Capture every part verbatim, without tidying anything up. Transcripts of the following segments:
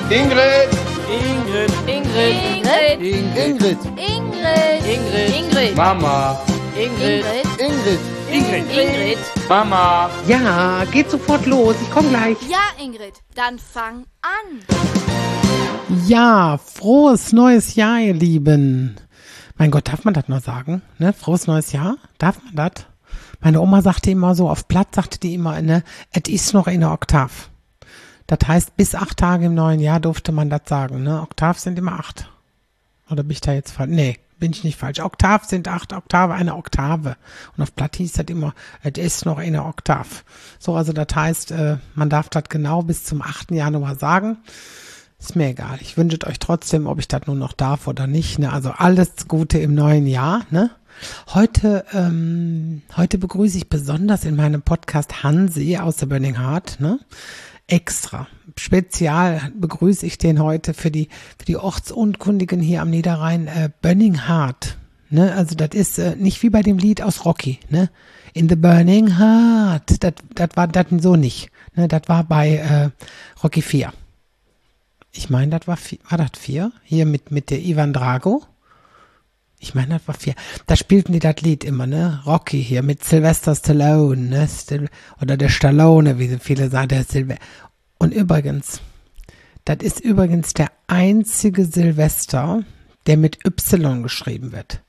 Ingrid. Ingrid. Ingrid. Ingrid. Ingrid. Ingrid. Ingrid. Mama. Ingrid. Ingrid. Ingrid. Ingrid. Mama. Ja, geht sofort los. Ich komme gleich. Ja, Ingrid, dann fang an. Ja, frohes neues Jahr, ihr Lieben. Mein Gott, darf man das noch sagen? Ne? Frohes neues Jahr? Darf man das? Meine Oma sagte immer so, auf Platt sagte die immer, ne, es ist noch in der Oktav. Das heißt, bis acht Tage im neuen Jahr durfte man das sagen, ne? Oktav sind immer acht. Oder bin ich da jetzt falsch? Nee, bin ich nicht falsch. Oktav sind acht, Oktave eine Oktave. Und auf Platt hieß das immer, es ist noch in der Oktav. So, also das heißt, äh, man darf das genau bis zum achten Januar sagen. Ist mir egal. Ich wünsche euch trotzdem, ob ich das nun noch darf oder nicht. Ne? Also alles Gute im neuen Jahr. Ne? Heute, ähm, heute begrüße ich besonders in meinem Podcast Hansi aus der Burning Heart. Ne? Extra. Spezial begrüße ich den heute für die, für die Ortsunkundigen hier am Niederrhein. Äh, Burning Heart. Ne? Also das ist äh, nicht wie bei dem Lied aus Rocky. Ne? In the Burning Heart. Das, das war das so nicht. Ne? Das war bei äh, Rocky vier. Ich meine, das war vier, war das vier? Hier mit, mit der Ivan Drago? Ich meine, das war vier. Da spielten die das Lied immer, ne? Rocky hier mit Sylvester Stallone, ne? Stil- Oder der Stallone, wie viele sagen, der Silvester. Und übrigens, das ist übrigens der einzige Silvester, der mit Y geschrieben wird.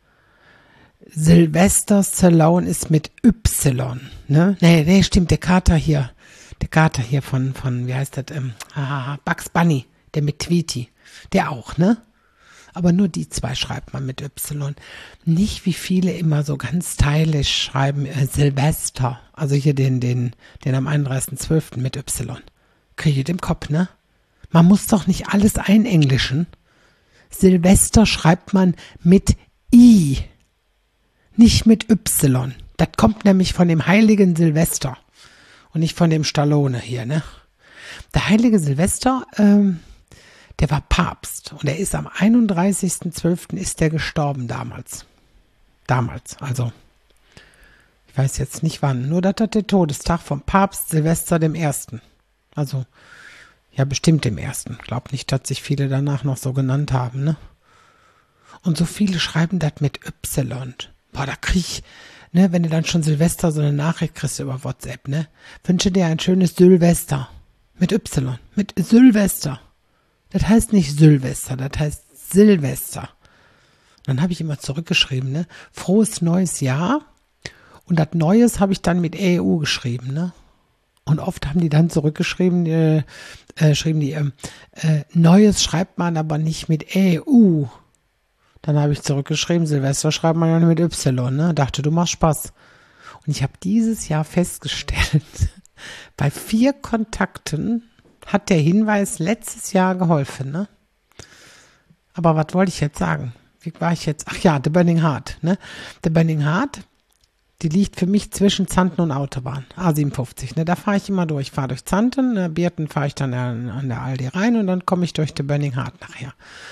Sylvester Stallone ist mit Y, ne? Nee, nee, stimmt, der Kater hier. Der Kater hier von, von, wie heißt das, ähm, ah, Bugs Bunny. Der mit Tweety, der auch, ne? Aber nur die zwei schreibt man mit Y. Nicht wie viele immer so ganz stylisch schreiben, äh, Silvester. Also hier den, den, den am einunddreißigsten zwölften mit Y. Kriege ich den Kopf, ne? Man muss doch nicht alles einenglischen. Silvester schreibt man mit I, nicht mit Y. Das kommt nämlich von dem heiligen Silvester und nicht von dem Stallone hier, ne? Der heilige Silvester, ähm, der war Papst und er ist am einunddreißigsten zwölften ist der gestorben damals. Damals, also ich weiß jetzt nicht wann, nur dass das der Todestag vom Papst Silvester dem Ersten. Also, ja bestimmt dem Ersten. Glaub nicht, dass sich viele danach noch so genannt haben, ne? Und so viele schreiben das mit Y. Boah, da krieg ich, ne, wenn du dann schon Silvester so eine Nachricht kriegst über WhatsApp, ne? Wünsche dir ein schönes Silvester. Mit Y, mit Silvester. Das heißt nicht Silvester, das heißt Silvester. Dann habe ich immer zurückgeschrieben, ne? Frohes neues Jahr. Und das Neues habe ich dann mit E U geschrieben, ne? Und oft haben die dann zurückgeschrieben, äh, äh, schrieben die, äh, äh, Neues schreibt man aber nicht mit E U. Dann habe ich zurückgeschrieben, Silvester schreibt man ja mit Y, ne? Dachte, du machst Spaß. Und ich habe dieses Jahr festgestellt, bei vier Kontakten hat der Hinweis letztes Jahr geholfen, ne? Aber was wollte ich jetzt sagen? Wie war ich jetzt? Ach ja, The Burning Heart, ne? The Burning Heart, die liegt für mich zwischen Zanten und Autobahn, A siebenundfünfzig, ne? Da fahre ich immer durch. Ich fahre durch Zanten, ne? Birten fahre ich dann an, an der Aldi rein und dann komme ich durch The Burning Heart nachher.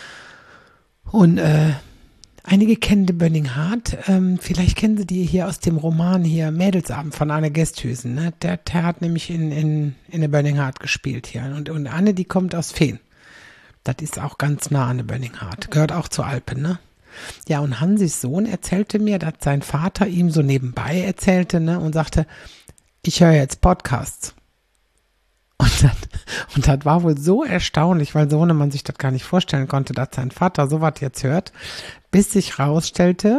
Und äh, einige kennen The Burning Heart, ähm, vielleicht kennen sie die hier aus dem Roman hier, Mädelsabend von Anne Gesthüsen, ne? Der, der hat nämlich in, in, in The Burning Heart gespielt hier. Und, und Anne, die kommt aus Fehn. Das ist auch ganz nah an The Burning Heart. Gehört auch zu Alpen, ne? Ja, und Hansis Sohn erzählte mir, dass sein Vater ihm so nebenbei erzählte, ne? Und sagte, ich höre jetzt Podcasts. Und das, und das war wohl so erstaunlich, weil so man sich das gar nicht vorstellen konnte, dass sein Vater sowas jetzt hört, bis sich rausstellte,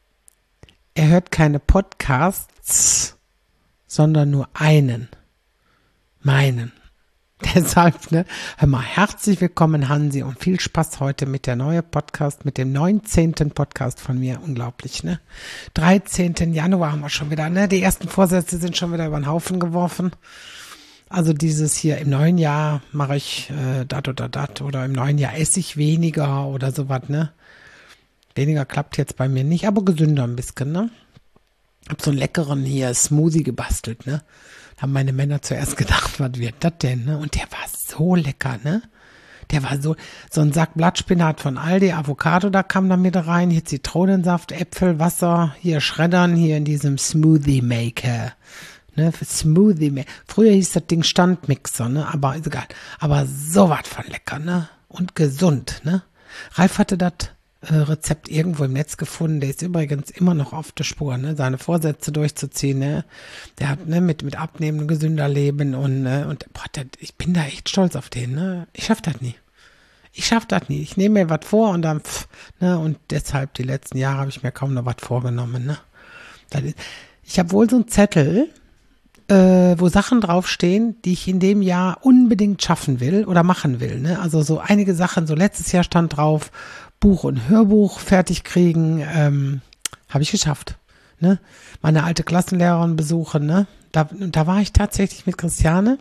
er hört keine Podcasts, sondern nur einen. Meinen. Deshalb, ne, hör mal, herzlich willkommen, Hansi, und viel Spaß heute mit der neuen Podcast, mit dem neunzehnten Podcast von mir. Unglaublich, ne? dreizehnten Januar haben wir schon wieder, ne? Die ersten Vorsätze sind schon wieder über den Haufen geworfen. Also dieses hier, im neuen Jahr mache ich äh, dat oder dat oder im neuen Jahr esse ich weniger oder sowas, ne? Weniger klappt jetzt bei mir nicht, aber gesünder ein bisschen, ne? Hab so einen leckeren hier Smoothie gebastelt, ne? Haben meine Männer zuerst gedacht, was wird das denn, ne? Und der war so lecker, ne? Der war so, so ein Sack Blattspinat von Aldi, Avocado, da kam da mit rein, hier Zitronensaft, Äpfel, Wasser, hier schreddern, hier in diesem Smoothie Maker, ne, für Smoothie. Früher hieß das Ding Standmixer, ne, aber ist egal. Aber sowas von lecker, ne, und gesund, ne. Ralf hatte das äh, Rezept irgendwo im Netz gefunden. Der ist übrigens immer noch auf der Spur, ne, seine Vorsätze durchzuziehen, ne. Der hat, ne, mit, mit Abnehmen, gesünder Leben und, ne, und, boah, der, ich bin da echt stolz auf den, ne. Ich schaff das nie. Ich schaff das nie. Ich nehme mir was vor und dann, pff, ne, und deshalb die letzten Jahre habe ich mir kaum noch was vorgenommen, ne. Das ist, ich habe wohl so einen Zettel, äh, wo Sachen draufstehen, die ich in dem Jahr unbedingt schaffen will oder machen will, ne. Also so einige Sachen, so letztes Jahr stand drauf, Buch und Hörbuch fertig kriegen, ähm, habe ich geschafft, ne. Meine alte Klassenlehrerin besuchen, ne. Da, da war ich tatsächlich mit Christiane.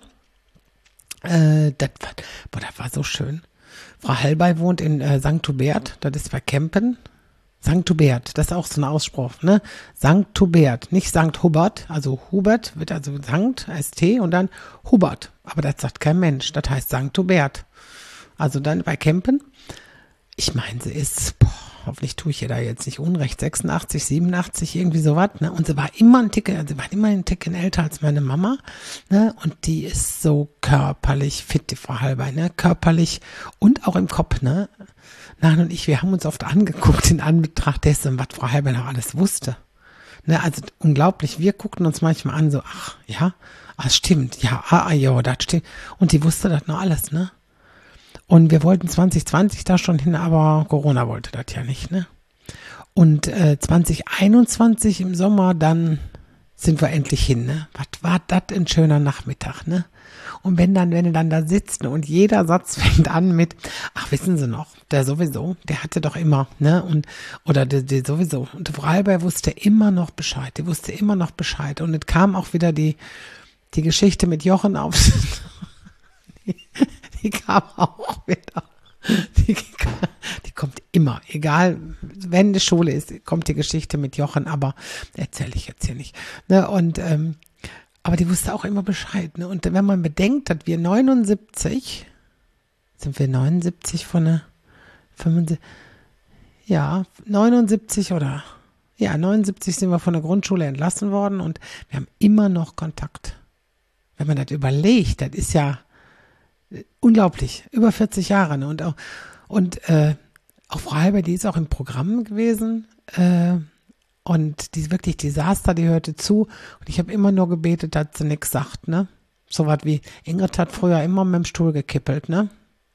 Äh, das war, boah, das war so schön. Frau Hallbei wohnt in äh, Sankt Hubert, das ist bei Kempen. Sankt Hubert, das ist auch so ein Ausspruch, ne? Sankt Hubert, nicht Sankt Hubert, also Hubert wird also Sankt, S T und dann Hubert. Aber das sagt kein Mensch, das heißt Sankt Hubert. Also dann bei Kempen. Ich meine, sie ist, boah, hoffentlich tue ich ihr da jetzt nicht unrecht, sechsundachtzig, siebenundachtzig, irgendwie sowas, ne? Und sie war immer ein Ticken, sie war immer ein Ticken älter als meine Mama, ne? Und die ist so körperlich fit, die Frau Hallbei, ne? Körperlich und auch im Kopf, ne? Nan und ich, wir haben uns oft angeguckt in Anbetracht dessen, was Frau Hallbei noch alles wusste. Ne? Also unglaublich, wir guckten uns manchmal an, so, ach, ja, ah, stimmt, ja, ah, ja, das stimmt. Und die wusste das noch alles, ne? Und wir wollten zwanzig zwanzig da schon hin, aber Corona wollte das ja nicht, ne? Und äh, zwanzig einundzwanzig im Sommer, dann sind wir endlich hin, ne? Was war das ein schöner Nachmittag, ne? Und wenn dann, wenn du dann da sitzt, ne, und jeder Satz fängt an mit, ach, wissen Sie noch, der sowieso, der hatte doch immer, ne? Und, oder der, der sowieso. Und die Frau Hallbei wusste immer noch Bescheid, die wusste immer noch Bescheid. Und es kam auch wieder die, die Geschichte mit Jochen auf. die, die kam auch wieder. Die, die kommt immer, egal, wenn die Schule ist, kommt die Geschichte mit Jochen, aber erzähle ich jetzt hier nicht. Ne? Und, ähm, aber die wusste auch immer Bescheid. Ne? Und wenn man bedenkt, dass wir neunundsiebzig, sind wir neunundsiebzig von der fünfundsiebzig, ja, neunundsiebzig oder, ja, neunundsiebzig sind wir von der Grundschule entlassen worden und wir haben immer noch Kontakt. Wenn man das überlegt, das ist ja unglaublich, über vierzig Jahre. Ne? Und auch, und, äh, auch Frau Hallbei, die ist auch im Programm gewesen, äh, und die wirklich Desaster, die hörte zu. Und ich habe immer nur gebetet, dass sie nichts sagt, ne? So was wie, Ingrid hat früher immer mit dem Stuhl gekippelt, ne?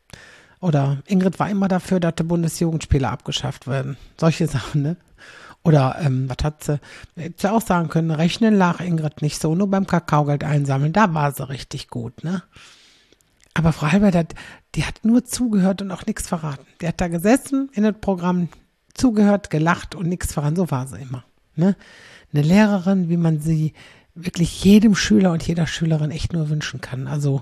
Oder Ingrid war immer dafür, dass die Bundesjugendspiele abgeschafft werden. Solche Sachen, ne? Oder, ähm, was hat sie, hätte sie auch sagen können, rechnen lag Ingrid nicht so, nur beim Kakaogeld einsammeln, da war sie richtig gut, ne? Aber Frau Hallbei, die, die hat nur zugehört und auch nichts verraten. Die hat da gesessen in das Programm, zugehört, gelacht und nichts verraten. So war sie immer. Ne? Eine Lehrerin, wie man sie wirklich jedem Schüler und jeder Schülerin echt nur wünschen kann. Also,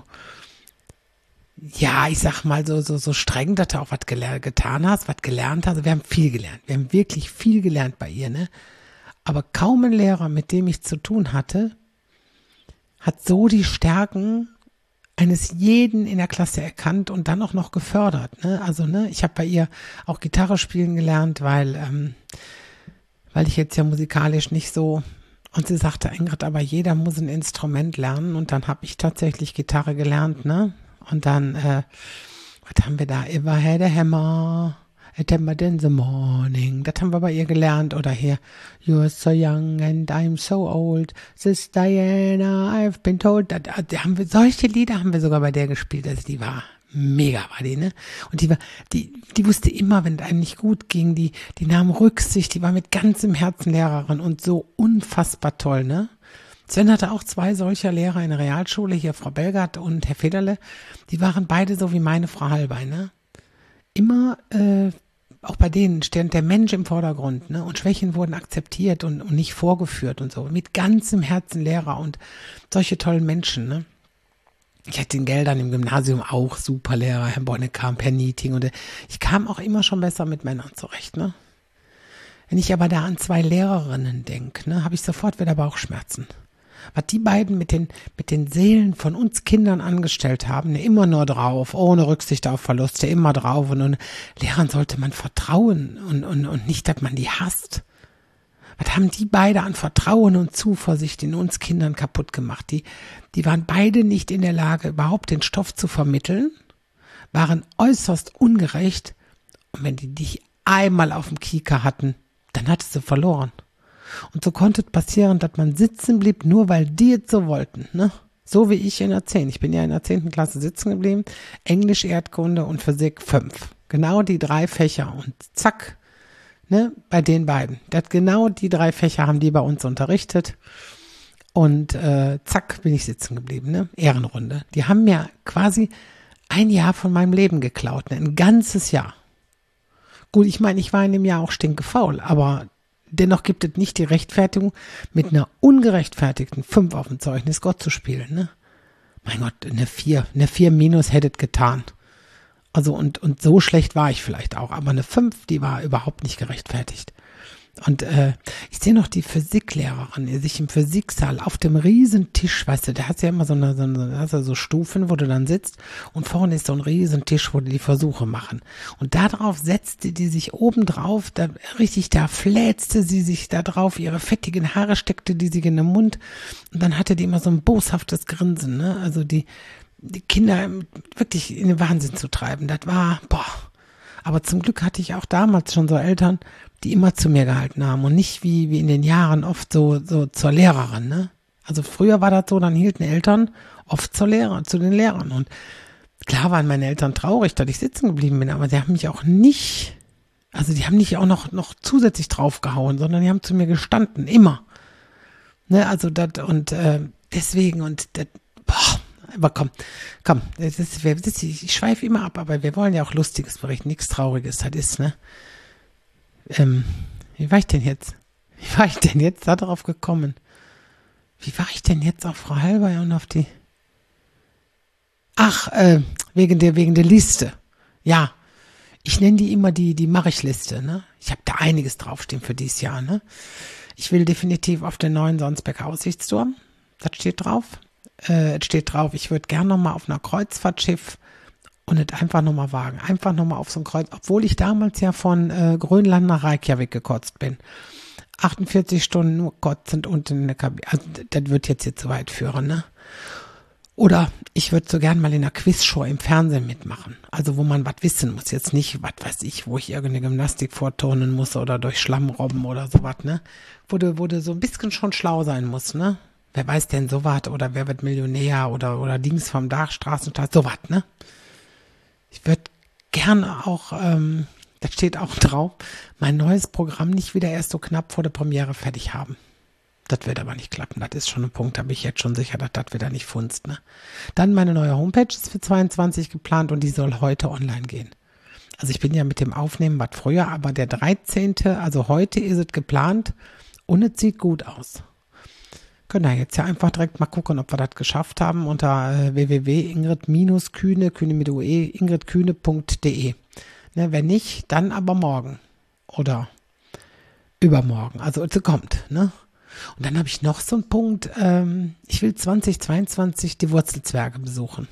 ja, ich sag mal so, so, so streng, dass du auch was gele- getan hast, was gelernt hast. Wir haben viel gelernt. Wir haben wirklich viel gelernt bei ihr. Ne? Aber kaum ein Lehrer, mit dem ich zu tun hatte, hat so die Stärken eines jeden in der Klasse erkannt und dann auch noch gefördert. Ne? Also, ne, ich habe bei ihr auch Gitarre spielen gelernt, weil, ähm, weil ich jetzt ja musikalisch nicht so, und sie sagte, Ingrid, aber jeder muss ein Instrument lernen, und dann habe ich tatsächlich Gitarre gelernt, ne? Und dann, äh, was haben wir da? Ever had a hammer, a hammer in the morning. Das haben wir bei ihr gelernt. Oder hier, you're so young and I'm so old. This Diana, I've been told. Da, da, da haben wir, solche Lieder haben wir sogar bei der gespielt. Also die war mega, war die, ne? Und die war, die, die wusste immer, wenn es einem nicht gut ging, die, die nahm Rücksicht, die war mit ganzem Herzen Lehrerin und so unfassbar toll, ne? Sven hatte auch zwei solcher Lehrer in der Realschule, hier Frau Belgard und Herr Federle. Die waren beide so wie meine Frau Hallbei, ne? Immer, äh, auch bei denen stand der Mensch im Vordergrund, ne? Und Schwächen wurden akzeptiert und, und nicht vorgeführt und so. Mit ganzem Herzen Lehrer und solche tollen Menschen, ne? Ich hatte in Geldern im Gymnasium auch super Lehrer, Herr Bonne kam per Meeting, und ich kam auch immer schon besser mit Männern zurecht, ne? Wenn ich aber da an zwei Lehrerinnen denke, ne, habe ich sofort wieder Bauchschmerzen. Was die beiden mit den, mit den Seelen von uns Kindern angestellt haben, ne, immer nur drauf, ohne Rücksicht auf Verluste, immer drauf. Und, und Lehrern sollte man vertrauen und, und, und nicht, dass man die hasst. Was haben die beide an Vertrauen und Zuversicht in uns Kindern kaputt gemacht? Die, die waren beide nicht in der Lage, überhaupt den Stoff zu vermitteln, waren äußerst ungerecht. Und wenn die dich einmal auf dem Kieker hatten, dann hattest du verloren. Und so konnte es passieren, dass man sitzen blieb, nur weil die es so wollten, ne? So wie ich in der zehn. Ich bin ja in der zehnten Klasse sitzen geblieben. Englisch, Erdkunde und Physik fünf. Genau die drei Fächer. Und zack, ne, bei den beiden. Das genau die drei Fächer haben die bei uns unterrichtet. Und äh, zack, bin ich sitzen geblieben, ne? Ehrenrunde. Die haben mir quasi ein Jahr von meinem Leben geklaut, ne? Ein ganzes Jahr. Gut, ich meine, ich war in dem Jahr auch stinkefaul, aber dennoch gibt es nicht die Rechtfertigung, mit einer ungerechtfertigten fünf auf dem Zeugnis Gott zu spielen, ne? Mein Gott, eine vier, eine vier minus hätte es getan. Also und, und so schlecht war ich vielleicht auch, aber eine fünf, die war überhaupt nicht gerechtfertigt. Und äh, ich sehe noch die Physiklehrerin, die sich im Physiksaal auf dem riesen Tisch, weißt du, da hast du ja immer so eine, so eine da hast du so Stufen, wo du dann sitzt und vorne ist so ein riesen Tisch, wo die die Versuche machen. Und da drauf setzte die sich oben drauf, da richtig, da fläzte sie sich da drauf, ihre fettigen Haare steckte die sich in den Mund und dann hatte die immer so ein boshaftes Grinsen, ne? Also die, die Kinder wirklich in den Wahnsinn zu treiben, das war, boah. Aber zum Glück hatte ich auch damals schon so Eltern, die immer zu mir gehalten haben und nicht wie, wie in den Jahren oft so, so zur Lehrerin, ne? Also früher war das so, dann hielten Eltern oft zur Lehrer, zu den Lehrern und klar waren meine Eltern traurig, dass ich sitzen geblieben bin, aber sie haben mich auch nicht, also die haben nicht auch noch, noch zusätzlich draufgehauen, sondern die haben zu mir gestanden, immer. Ne, also das und äh, deswegen und das, boah, aber komm, komm, das ist, das ist, ich schweife immer ab, aber wir wollen ja auch Lustiges berichten, nichts Trauriges, das ist, ne? Ähm, wie war ich denn jetzt? Wie war ich denn jetzt da drauf gekommen? Wie war ich denn jetzt auf Frau Halber und auf die... Ach, äh, wegen der, wegen der Liste. Ja, ich nenne die immer die, die Mache-ich-Liste, ne? Ich habe da einiges draufstehen für dieses Jahr, ne? Ich will definitiv auf den neuen Sonsbecker Aussichtsturm. Das steht drauf. Äh, es steht drauf, ich würde gern nochmal auf einer Kreuzfahrtschiff und es einfach nochmal wagen. Einfach nochmal auf so ein Kreuz, obwohl ich damals ja von äh, Grönland nach Reykjavik gekotzt bin. achtundvierzig Stunden nur kotzend unten in der Kabine. Also das wird jetzt hier zu weit führen, ne? Oder ich würde so gern mal in einer Quizshow im Fernsehen mitmachen. Also wo man was wissen muss. Jetzt nicht, was weiß ich, wo ich irgendeine Gymnastik vorturnen muss oder durch Schlamm robben oder sowas, ne? Wo du, wo du so ein bisschen schon schlau sein musst, ne? Wer weiß denn sowas oder wer wird Millionär oder, oder Dings vom Dach, Straßenstaat, sowas, ne? Ich würde gerne auch, ähm, das steht auch drauf, mein neues Programm nicht wieder erst so knapp vor der Premiere fertig haben. Das wird aber nicht klappen. Das ist schon ein Punkt, da bin ich jetzt schon sicher, dass das wieder nicht funzt, ne? Dann meine neue Homepage ist für zweiundzwanzig geplant und die soll heute online gehen. Also ich bin ja mit dem Aufnehmen was früher, aber der dreizehnte, also heute ist es geplant und es sieht gut aus. Können wir jetzt ja einfach direkt mal gucken, ob wir das geschafft haben unter äh, w w w punkt ingrid kühne, kühne mit U E, ingridkühne punkt de. Ne, wenn nicht, dann aber morgen oder übermorgen. Also es kommt, ne? Und dann habe ich noch so einen Punkt, ähm, ich will zweitausendzweiundzwanzig die Wurzelzwerge besuchen.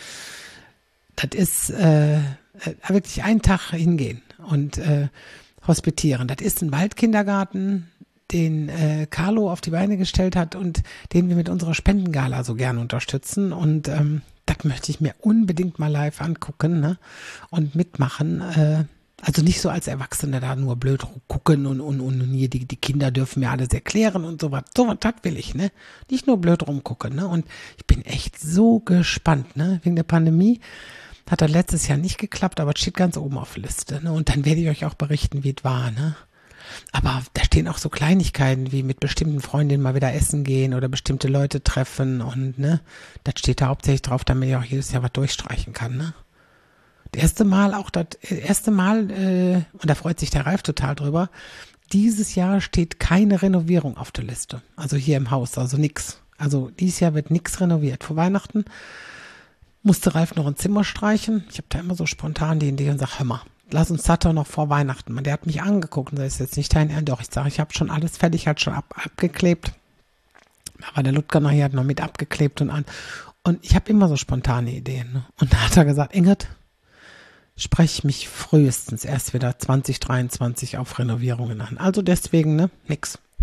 Das ist äh, wirklich einen Tag hingehen und äh, hospitieren. Das ist ein Waldkindergarten, den äh, Carlo auf die Beine gestellt hat und den wir mit unserer Spendengala so gerne unterstützen. Und ähm, das möchte ich mir unbedingt mal live angucken, ne? Und mitmachen. Äh, also nicht so als Erwachsene da nur blöd gucken und, und, und hier die, die Kinder dürfen mir alles erklären und sowas. Sowas, das will ich, ne? Nicht nur blöd rumgucken, ne? Und ich bin echt so gespannt, ne? Wegen der Pandemie hat das letztes Jahr nicht geklappt, aber es steht ganz oben auf der Liste, ne? Und dann werde ich euch auch berichten, wie es war, ne? Aber da stehen auch so Kleinigkeiten wie mit bestimmten Freundinnen mal wieder essen gehen oder bestimmte Leute treffen und, ne, das steht da hauptsächlich drauf, damit ich auch jedes Jahr was durchstreichen kann, ne. Das erste Mal auch das erste Mal, äh, und da freut sich der Ralf total drüber, dieses Jahr steht keine Renovierung auf der Liste. Also hier im Haus, also nix. Also dieses Jahr wird nichts renoviert. Vor Weihnachten musste Ralf noch ein Zimmer streichen. Ich habe da immer so spontan die Idee und sage, hör mal, lass uns das doch noch vor Weihnachten machen. Der hat mich angeguckt und sagt, ist jetzt nicht dein Ernst. Doch, ich sage, ich habe schon alles fertig, hat schon ab, abgeklebt. Aber der Ludger nachher hat noch mit abgeklebt und an. Und ich habe immer so spontane Ideen. Ne? Und da hat er gesagt, Ingrid, spreche mich frühestens erst wieder zwanzig dreiundzwanzig auf Renovierungen an. Also deswegen, ne, nix.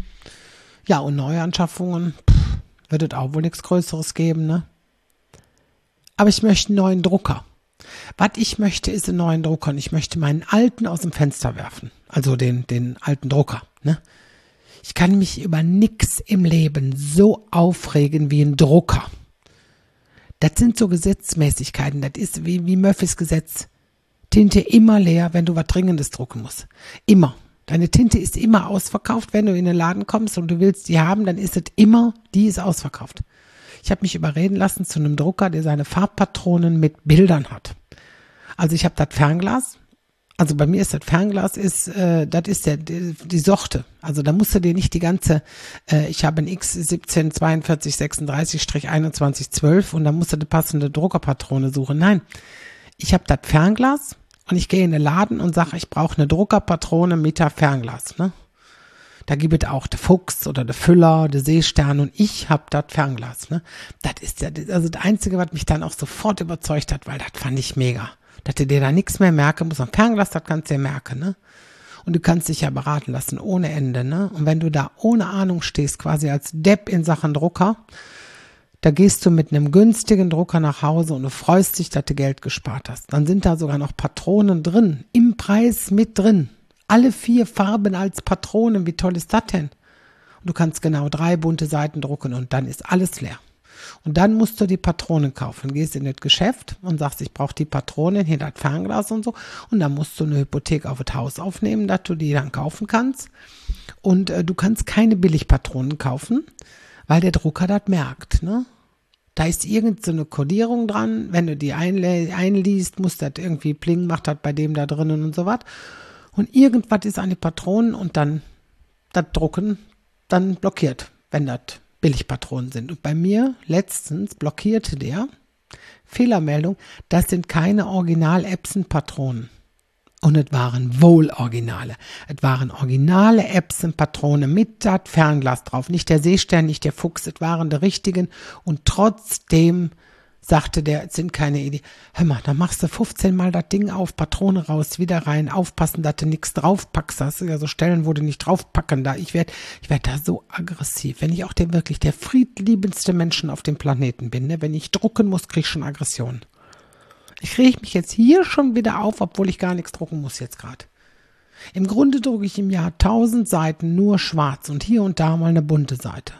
Ja, und Neuanschaffungen, pff, wird es auch wohl nichts Größeres geben, ne? Aber ich möchte einen neuen Drucker. Was ich möchte, ist einen neuen Drucker und ich möchte meinen alten aus dem Fenster werfen. Also den, den alten Drucker, ne? Ich kann mich über nichts im Leben so aufregen wie ein Drucker. Das sind so Gesetzmäßigkeiten, das ist wie, wie Murphys Gesetz. Tinte immer leer, wenn du was Dringendes drucken musst. Immer. Deine Tinte ist immer ausverkauft. Wenn du in den Laden kommst und du willst die haben, dann ist es immer, die ist ausverkauft. Ich habe mich überreden lassen zu einem Drucker, der seine Farbpatronen mit Bildern hat. Also ich habe das Fernglas. Also bei mir ist das Fernglas, ist, äh, das ist der, die, die Sorte. Also da musst du dir nicht die ganze, äh, ich habe ein X siebzehn zweiundvierzig sechsunddreißig einundzwanzig zwölf und da musst du die passende Druckerpatrone suchen. Nein, ich habe das Fernglas und ich gehe in den Laden und sage, ich brauche eine Druckerpatrone mit der Fernglas. Ne? Da gibt es auch der Fuchs oder der Füller, der Seestern und ich habe das Fernglas. Ne? Das ist ja also das Einzige, was mich dann auch sofort überzeugt hat, weil das fand ich mega. Dass du dir da nichts mehr merken musst. Am Fernglas, das kannst du dir merken, ne? Und du kannst dich ja beraten lassen, ohne Ende, ne? Und wenn du da ohne Ahnung stehst, quasi als Depp in Sachen Drucker, da gehst du mit einem günstigen Drucker nach Hause und du freust dich, dass du Geld gespart hast. Dann sind da sogar noch Patronen drin, im Preis mit drin. Alle vier Farben als Patronen, wie toll ist das denn? Und du kannst genau drei bunte Seiten drucken und dann ist alles leer. Und dann musst du die Patronen kaufen. Gehst in das Geschäft und sagst, ich brauche die Patronen, hier das Fernglas und so. Und dann musst du eine Hypothek auf das Haus aufnehmen, dass du die dann kaufen kannst. Und äh, du kannst keine Billigpatronen kaufen, weil der Drucker das merkt, ne? Da ist irgend so eine Kodierung dran. Wenn du die einlä- einliest, muss das irgendwie pling, macht das bei dem da drinnen und so was. Und irgendwas ist an die Patronen und dann das Drucken dann blockiert, wenn das Billigpatronen sind. Und bei mir letztens blockierte der Fehlermeldung, das sind keine Original-Epson-Patronen. Und es waren wohl Originale. Es waren originale Epson-Patronen mit das Fernglas drauf. Nicht der Seestern, nicht der Fuchs, es waren die richtigen. Und trotzdem sagte der, es sind keine Idee. Hör mal, da machst du fünfzehn Mal das Ding auf, Patrone raus, wieder rein, aufpassen, dass du nichts draufpackst. Das sind ja so Stellen, wo du nicht draufpacken da. Ich werde ich werd da so aggressiv. Wenn ich auch der wirklich der friedliebendste Menschen auf dem Planeten bin, ne? Wenn ich drucken muss, krieg ich schon Aggression. Ich reg mich jetzt hier schon wieder auf, obwohl ich gar nichts drucken muss jetzt gerade. Im Grunde drucke ich im Jahr tausend Seiten nur schwarz und hier und da mal eine bunte Seite.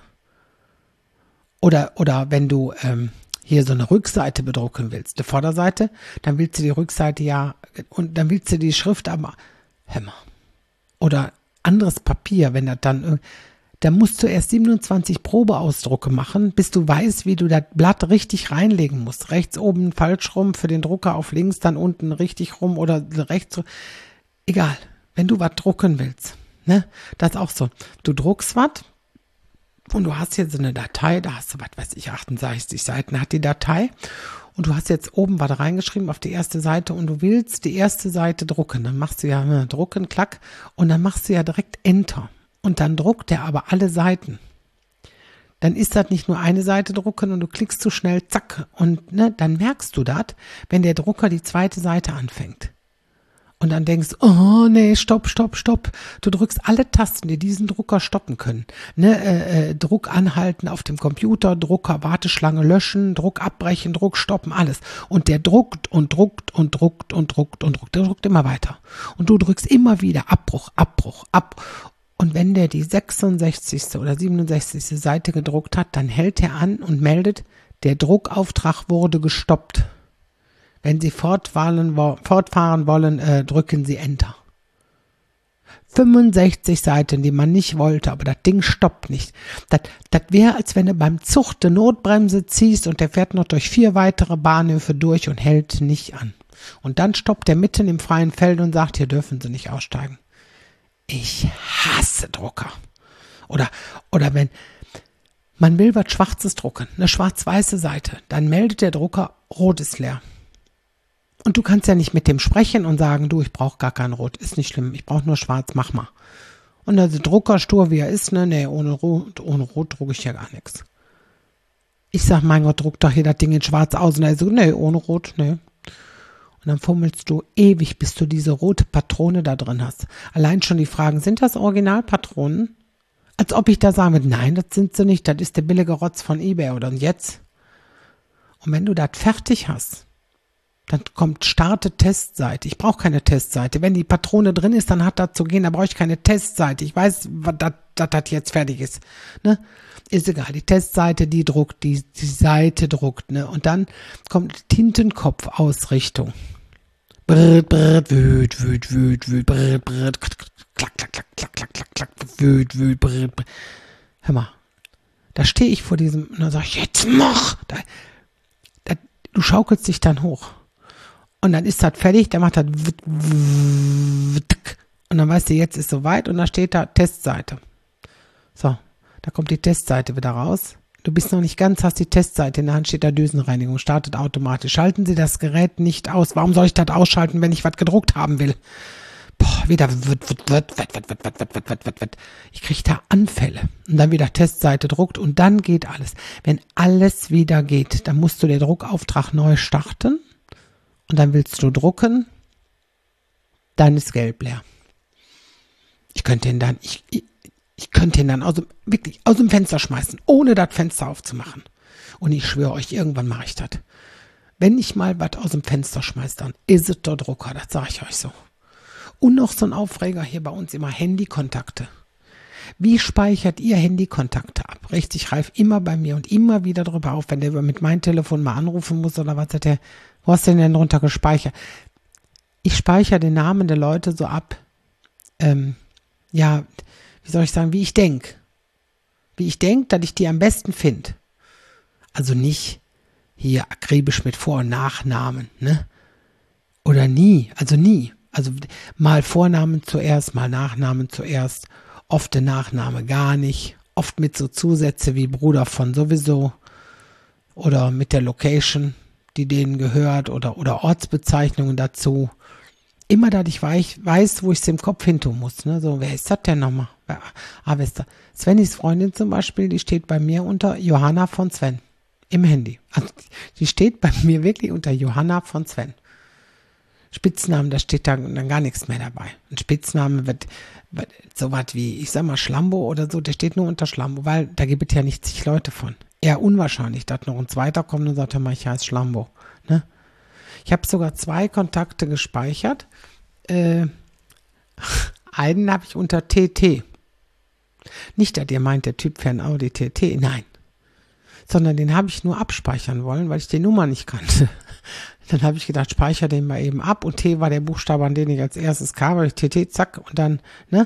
Oder, oder wenn du ähm, hier so eine Rückseite bedrucken willst, die Vorderseite, dann willst du die Rückseite ja, und dann willst du die Schrift aber, hör mal, oder anderes Papier, wenn das dann, da musst du erst siebenundzwanzig Probeausdrucke machen, bis du weißt, wie du das Blatt richtig reinlegen musst. Rechts oben falsch rum für den Drucker auf links, dann unten richtig rum oder rechts rum. Egal, wenn du was drucken willst, ne, das ist auch so. Du druckst was, und du hast jetzt so eine Datei, da hast du, was weiß ich, achtundsechzig Seiten hat die Datei und du hast jetzt oben was reingeschrieben auf die erste Seite und du willst die erste Seite drucken. Dann machst du ja ne, drucken, klack und dann machst du ja direkt Enter und dann druckt der aber alle Seiten. Dann ist das nicht nur eine Seite drucken und du klickst zu schnell, zack, und ne, dann merkst du das, wenn der Drucker die zweite Seite anfängt. Und dann denkst du, oh nee, stopp, stopp, stopp. Du drückst alle Tasten, die diesen Drucker stoppen können. Ne, äh, äh, Druck anhalten auf dem Computer, Drucker, Warteschlange löschen, Druck abbrechen, Druck stoppen, alles. Und der druckt und druckt und druckt und druckt und druckt. Der druckt immer weiter. Und du drückst immer wieder Abbruch, Abbruch, ab. Und wenn der die sechsundsechzigste oder siebenundsechzigste Seite gedruckt hat, dann hält er an und meldet, der Druckauftrag wurde gestoppt. Wenn Sie fortfahren, fortfahren wollen, äh, drücken Sie Enter. fünfundsechzig Seiten, die man nicht wollte, aber das Ding stoppt nicht. Das, das wäre, als wenn du beim Zug die Notbremse ziehst und der fährt noch durch vier weitere Bahnhöfe durch und hält nicht an. Und dann stoppt er mitten im freien Feld und sagt, hier dürfen Sie nicht aussteigen. Ich hasse Drucker. Oder, oder wenn man will was Schwarzes drucken, eine schwarz-weiße Seite, dann meldet der Drucker, rot ist leer. Und du kannst ja nicht mit dem sprechen und sagen, du, ich brauche gar kein Rot, ist nicht schlimm, ich brauche nur Schwarz, mach mal. Und der Drucker, stur wie er ist, ne, nee, ohne Rot, ohne Rot drucke ich ja gar nichts. Ich sag, mein Gott, druck doch hier das Ding in Schwarz aus. Und er so, nee, ohne Rot, nee. Und dann fummelst du ewig, bis du diese rote Patrone da drin hast. Allein schon die Fragen, sind das Originalpatronen? Als ob ich da sagen würde, nein, das sind sie nicht, das ist der billige Rotz von eBay oder und jetzt. Und wenn du das fertig hast, dann kommt starte Testseite. Ich brauche keine Testseite. Wenn die Patrone drin ist, dann hat das zu gehen, da brauche ich keine Testseite. Ich weiß, dass das jetzt fertig ist. Ne? Ist egal, die Testseite, die druckt, die, die Seite druckt. Ne? Und dann kommt Tintenkopfausrichtung. Brrrt, brrrt, wüt, wüt, wüt, wüt, brrrt, brrrt, klack, klack, klack, klack, klack, klack, klack, wüt, wüt, brrrt, brrrt. Hör mal, da stehe ich vor diesem, und dann sage ich, jetzt mach! Da, da, du schaukelst dich dann hoch. Und dann ist das fertig, der macht das und dann weißt du, jetzt ist soweit und dann steht da Testseite. So, da kommt die Testseite wieder raus. Du bist noch nicht ganz, hast die Testseite in der Hand, steht da Düsenreinigung, startet automatisch. Schalten Sie das Gerät nicht aus. Warum soll ich das ausschalten, wenn ich was gedruckt haben will? Boah, wieder wird, wird, wird, wird, wird, wird, wird, wird, wird, wird, wird. Ich kriege da Anfälle. Und dann wieder Testseite druckt und dann geht alles. Wenn alles wieder geht, dann musst du den Druckauftrag neu starten. Und dann willst du drucken, dann ist Gelb leer. Ich könnte ihn dann, ich, ich, ich könnte ihn dann aus dem, wirklich aus dem Fenster schmeißen, ohne das Fenster aufzumachen. Und ich schwöre euch, irgendwann mache ich das. Wenn ich mal was aus dem Fenster schmeiße, dann ist es der Drucker, das sage ich euch so. Und noch so ein Aufreger hier bei uns immer, Handykontakte. Wie speichert ihr Handykontakte ab? Richtig, Ralf, immer bei mir und immer wieder drüber auf, wenn der mit meinem Telefon mal anrufen muss oder was hat der, wo hast du denn drunter gespeichert? Ich speichere den Namen der Leute so ab, ähm, ja, wie soll ich sagen, wie ich denke. Wie ich denke, dass ich die am besten finde. Also nicht hier akribisch mit Vor- und Nachnamen, ne? Oder nie, also nie. Also mal Vornamen zuerst, mal Nachnamen zuerst. Oft der Nachname gar nicht. Oft mit so Zusätze wie Bruder von sowieso. Oder mit der Location, die denen gehört. Oder, oder Ortsbezeichnungen dazu. Immer, dass ich weiß, weiß wo ich es im Kopf hin tun muss. Ne? So, wer ist das denn nochmal? Ah, wer ist das? Svennys Freundin zum Beispiel, die steht bei mir unter Johanna von Sven. Im Handy. Also, die steht bei mir wirklich unter Johanna von Sven. Spitznamen, da steht da dann gar nichts mehr dabei. Ein Spitzname wird, wird so was wie, ich sag mal, Schlambo oder so, der steht nur unter Schlambo, weil da gibt es ja nicht zig Leute von. Eher unwahrscheinlich, dass noch ein zweiter kommt und sagt, ich heiße Schlambo. Ne? Ich habe sogar zwei Kontakte gespeichert. Äh, einen habe ich unter T T. Nicht, dass ihr meint, der Typ für ein Audi T T, nein. Sondern den habe ich nur abspeichern wollen, weil ich die Nummer nicht kannte. Dann habe ich gedacht, speichere den mal eben ab und T war der Buchstabe, an den ich als erstes kam, weil ich T T, zack, und dann, ne,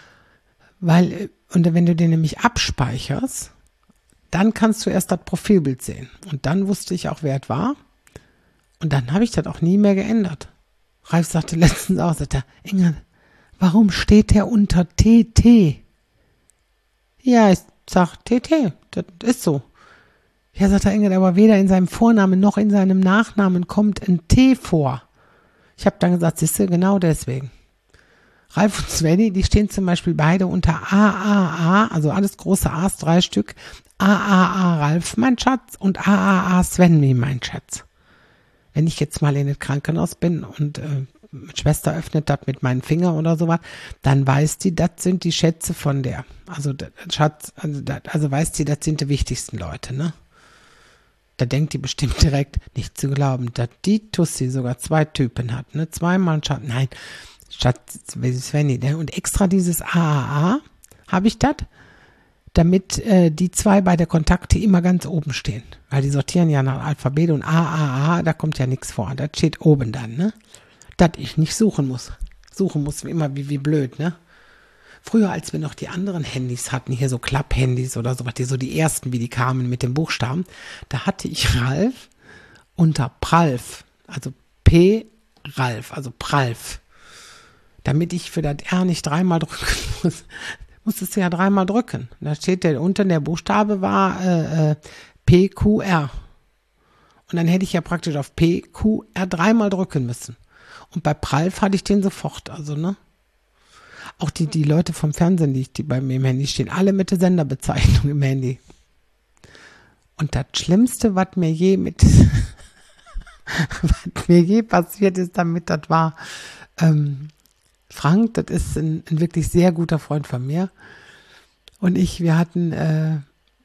weil, und wenn du den nämlich abspeicherst, dann kannst du erst das Profilbild sehen. Und dann wusste ich auch, wer es war. Und dann habe ich das auch nie mehr geändert. Ralf sagte letztens auch, sagte, Engel, warum steht der unter T T? Ja, ich sag T T, das ist so. Ja, sagt der Engel, aber weder in seinem Vornamen noch in seinem Nachnamen kommt ein T vor. Ich habe dann gesagt, siehst du, genau deswegen. Ralf und Svenny, die stehen zum Beispiel beide unter A A A, also alles große A's, drei Stück. A A A Ralf, mein Schatz, und A A A Svenny, mein Schatz. Wenn ich jetzt mal in das Krankenhaus bin und äh, Schwester öffnet das mit meinen Fingern oder sowas, dann weiß die, das sind die Schätze von der. Also, das, Schatz, also, das, also weiß die, das sind die wichtigsten Leute, ne? Da denkt die bestimmt direkt, nicht zu glauben, dass die Tussi sogar zwei Typen hat, ne? Zweimal Schatz, nein, Schatz, Svenny, ne? Und extra dieses A A A habe ich das, damit äh, die zwei bei der Kontakte immer ganz oben stehen. Weil die sortieren ja nach Alphabet und A A A, da kommt ja nichts vor. Das steht oben dann, ne? Dass ich nicht suchen muss. Suchen muss wie immer wie, wie blöd, ne? Früher, als wir noch die anderen Handys hatten, hier so Klapp-Handys oder sowas, die so die ersten, wie die kamen mit den Buchstaben, da hatte ich Ralf unter Pralf, also P Ralf, also Pralf. Damit ich für das R nicht dreimal drücken muss, musstest du ja dreimal drücken. Da steht der, unten der Buchstabe war äh, äh, P Q R. Und dann hätte ich ja praktisch auf P Q R dreimal drücken müssen. Und bei Pralf hatte ich den sofort, also ne. Auch die, die Leute vom Fernsehen, die, die bei mir im Handy stehen, alle mit der Senderbezeichnung im Handy. Und das Schlimmste, was mir je mit, was mir je passiert ist, damit das war, ähm, Frank, das ist ein, ein wirklich sehr guter Freund von mir. und ich, wir hatten, äh,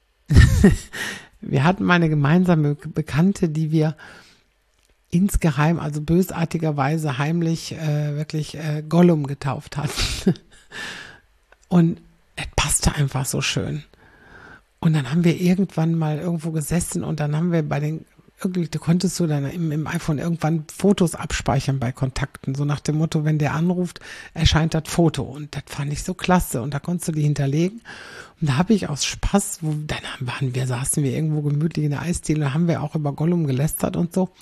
wir hatten meine gemeinsame Bekannte, die wir insgeheim, also bösartigerweise heimlich äh, wirklich äh, Gollum getauft hatten. Und es passte einfach so schön. Und dann haben wir irgendwann mal irgendwo gesessen und dann haben wir bei den, irgendwie, du konntest du dann im, im iPhone irgendwann Fotos abspeichern bei Kontakten, so nach dem Motto, wenn der anruft, erscheint das Foto. Und das fand ich so klasse und da konntest du die hinterlegen. Und da habe ich aus Spaß, wo, dann waren wir, saßen wir irgendwo gemütlich in der Eisdiele und haben wir auch über Gollum gelästert und so.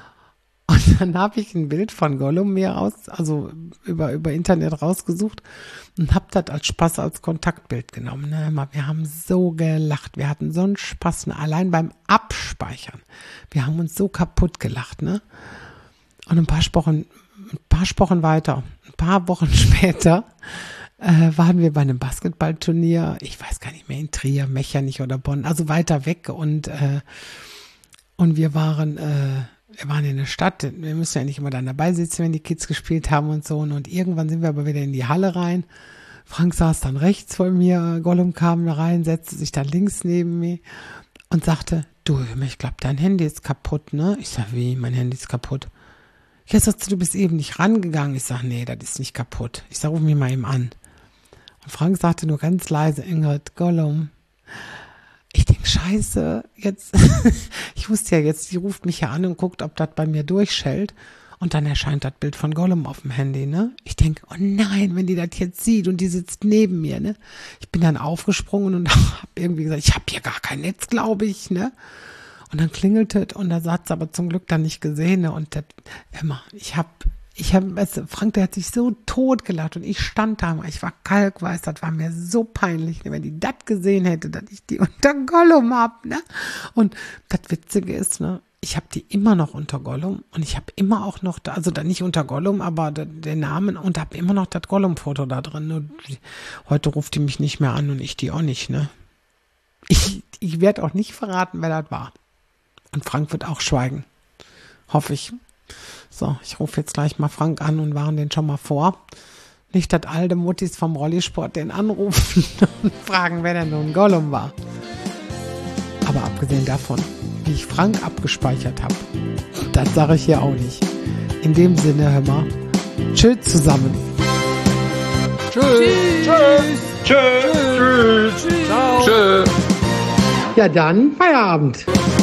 Und dann habe ich ein Bild von Gollum mir raus, also über, über Internet rausgesucht und habe das als Spaß als Kontaktbild genommen. Ne? Wir haben so gelacht, wir hatten so einen Spaß, ne? Allein beim Abspeichern. Wir haben uns so kaputt gelacht. Ne? Und ein paar Wochen, ein paar Wochen weiter, ein paar Wochen später äh, waren wir bei einem Basketballturnier, ich weiß gar nicht mehr, in Trier, Mechernich oder Bonn, also weiter weg und, äh, und wir waren... Äh, Wir waren in der Stadt, wir müssen ja nicht immer dann dabei sitzen, wenn die Kids gespielt haben und so. Und irgendwann sind wir aber wieder in die Halle rein. Frank saß dann rechts von mir, Gollum kam da rein, setzte sich dann links neben mir und sagte, du, ich glaube, dein Handy ist kaputt, ne? Ich sag, wie, mein Handy ist kaputt? Ja, sagst du, du bist eben nicht rangegangen. Ich sag, nee, das ist nicht kaputt. Ich sag, ruf mich mal eben an. Und Frank sagte nur ganz leise, Ingrid, Gollum. Ich denke, scheiße, jetzt, ich wusste ja jetzt, die ruft mich ja an und guckt, ob das bei mir durchschellt. Und dann erscheint das Bild von Gollum auf dem Handy, ne? Ich denke, oh nein, wenn die das jetzt sieht und die sitzt neben mir, ne? Ich bin dann aufgesprungen und habe irgendwie gesagt, ich habe hier gar kein Netz, glaube ich, ne? Und dann klingelte es und da hat es aber zum Glück dann nicht gesehen, ne? Und das, immer, ich habe, ich habe, weißt du, Frank, der hat sich so tot gelacht und ich stand da, ich war kalkweiß, das war mir so peinlich, ne, wenn die das gesehen hätte, dass ich die unter Gollum hab, ne? Und das Witzige ist, ne, ich habe die immer noch unter Gollum und ich habe immer auch noch, also da nicht unter Gollum, aber da, den Namen und habe immer noch das Gollum-Foto da drin. Ne? Heute ruft die mich nicht mehr an und ich die auch nicht, ne? Ich, ich werde auch nicht verraten, wer das war. Und Frank wird auch schweigen. Hoffe ich. So, ich rufe jetzt gleich mal Frank an und warne den schon mal vor. Nicht, dass alte Muttis vom Rollisport den anrufen und fragen, wer denn nun Gollum war. Aber abgesehen davon, wie ich Frank abgespeichert habe, das sage ich hier auch nicht. In dem Sinne, hör mal, tschüss zusammen. Tschüss. Tschüss. Tschüss. Tschüss. Tschüss. Tschüss. Ja dann, Feierabend.